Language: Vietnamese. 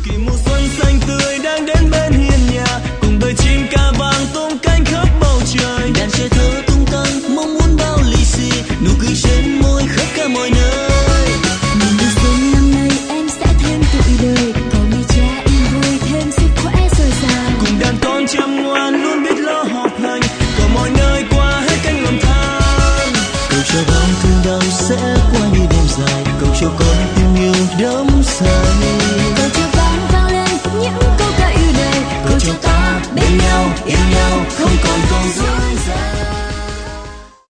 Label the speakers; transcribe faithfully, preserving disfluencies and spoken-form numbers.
Speaker 1: Vì mùa xuân xanh tươi đang đến bên hiên nhà, cùng bầy chim ca vàng tung cánh khắp bầu trời.
Speaker 2: Đàn trẻ thơ tung tăng mong muốn bao lì xì, nụ cười trên môi khắp cả mọi nơi.
Speaker 3: Mừng mùa xuân năm nay em sẽ thêm tuổi đời, cầu mẹ cha yên vui thêm sức khỏe dồi dào.
Speaker 1: Cùng đàn con chăm ngoan luôn biết lo học hành, cầu mọi nơi qua hết cánh lầm than.
Speaker 2: Cầu cho bao thương đau sẽ qua như đêm dài, cầu cho con tình yêu đắm say.
Speaker 3: Cầu cho vang vang lên những câu ca yêu đời, cầu cho ta bên nhau yêu nhau không có